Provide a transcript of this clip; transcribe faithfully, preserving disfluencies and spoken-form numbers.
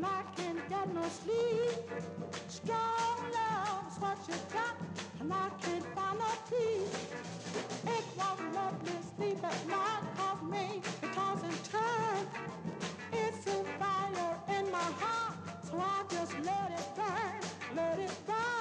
and I can't get no sleep. Strong love is what you got, and I can't